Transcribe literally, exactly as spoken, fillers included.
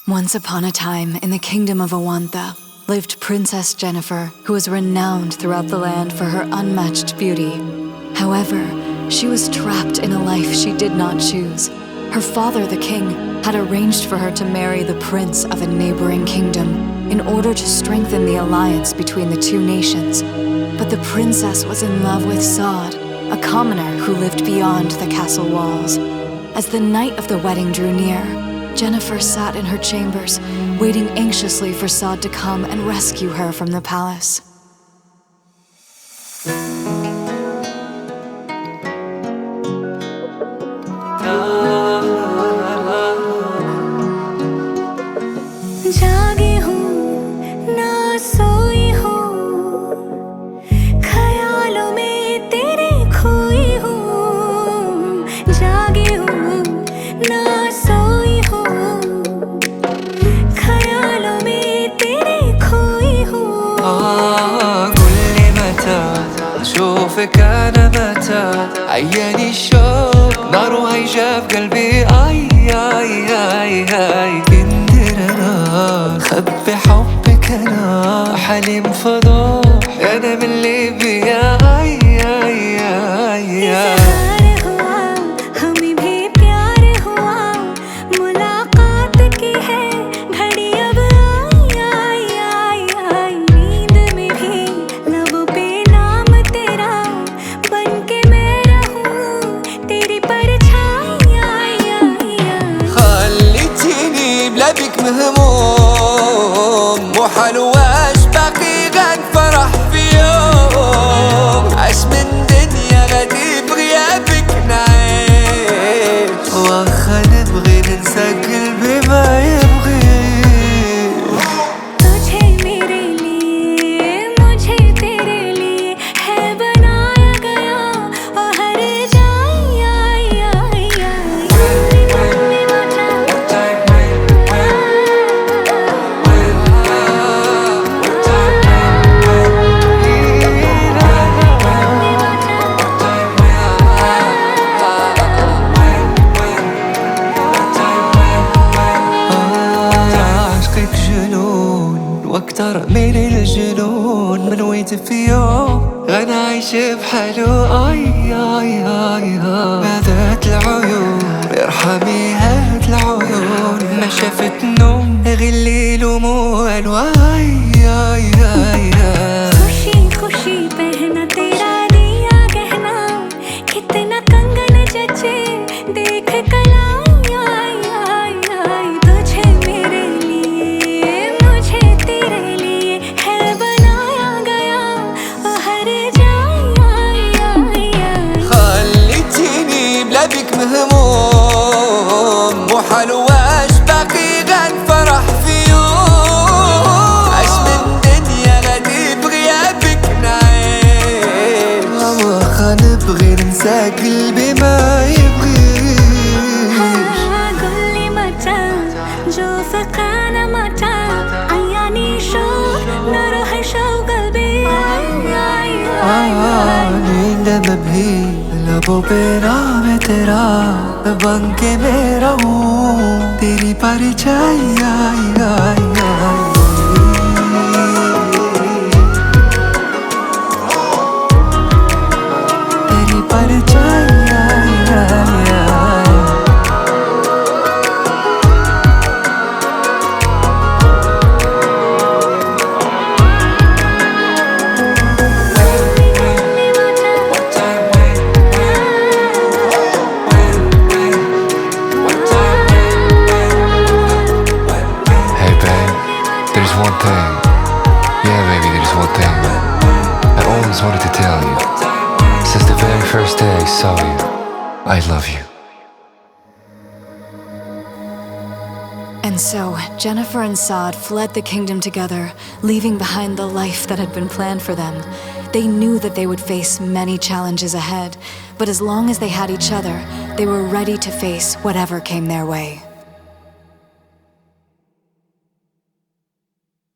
Once upon a time, in the kingdom of Awantha, lived Princess Jennifer, who was renowned throughout the land for her unmatched beauty. However, she was trapped in a life she did not choose. Her father, the king, had arranged for her to marry the prince of a neighboring kingdom in order to strengthen the alliance between the two nations. But the princess was in love with Saad, a commoner who lived beyond the castle walls. As the night of the wedding drew near, Jennifer sat in her chambers, waiting anxiously for Saad to come and rescue her from the palace. जागी हूँ ना सोई हूँ ख्यालों में तेरे खोई हूँ जागी हूँ ना सोई हूँ ख्यालों में तेरे खोई हूँ قول لي متى أشوفك أنا متى عياني الشوق نار هيجا في قلبي آي آي آي آي خبي حبك أنا حليم فضوح أنا من اللي بيا آي آي آي آي हमें भी प्यार हुआ मुलाकात की है घड़ी अब आई आई आई नींद में भी लबों पे नाम तेरा बन के मैं रहूं तेरी परछाई आई आई आई خليتيني بلا بيك مهموم مو حلواش باقي غاد فرح في يوم عاش من دنيا غادي بغيابك نعيش واخا نبغي ننسى قلبي ما يبغيش तुझे मेरे लिए मुझे तेरे लिए है बनाया गया और हर जाई आई आई आई واكتر من الجنون من ويت في يوم غنعيش بحاله اي اي اي هادت العيون ارحمي هاد العيون ما شافت نوم غير الليل وموال واي اي اي खुशी खुशी पहना तेरा दिया गहना कितना कंगन जचे देख कलाई आई आई आई तुझे मेरे लिए मुझे तेरे लिए है बनाया गया और हर जाई आई आई आई خليتيني بلا بيك مهموم مو حلواش باقي غاد فرح في يوم عاش من دنيا غادي بغيابك نعيش واخا نبغي ننسى قلبي ما يبغيش قول لي متى जो फकाना मचा आयानी शौक न रहे शौक قلبي आई आई आई नींद में भी लबों पे नाम है तेरा बन के मैं रहूं तेरी परछाई आई आई आई तेरी परछाई आई आई आई Hey babe, there's one thing. Yeah baby, there's one thing I always wanted to tell you. Since the very first day I saw you, I love you. And so, Jennifer and Saad fled the kingdom together, leaving behind the life that had been planned for them. They knew that they would face many challenges ahead, but as long as they had each other, they were ready to face whatever came their way.